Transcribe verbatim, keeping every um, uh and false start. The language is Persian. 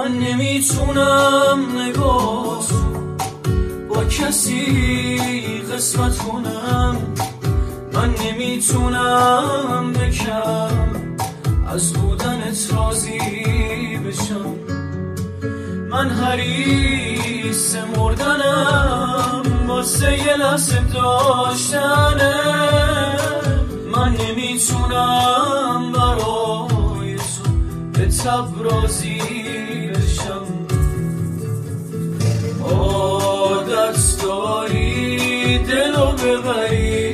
من نمیتونم نگاه با کسی قسمت کنم، من نمیتونم بکم از بودنت راضی بشم. من حریص مردنم واسه یه لحظه داشتنه، من نمیتونم برای تو به تب راضی بشم. عادت داری دلو ببری